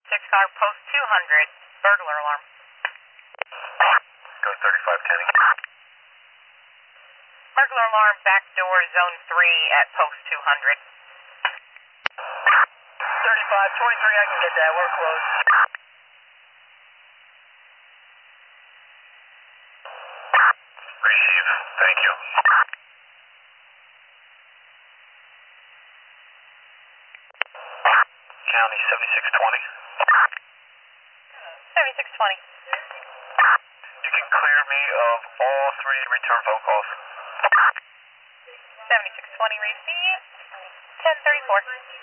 car, post 200, burglar alarm. Go 35, Kenny. Burglar alarm, back door, zone 3 at post 200. 35, 23, I can get that, we're close. Receive, thank you. County 7620. 7620. You can clear me of all 3 return phone calls. 7620 received. 1034.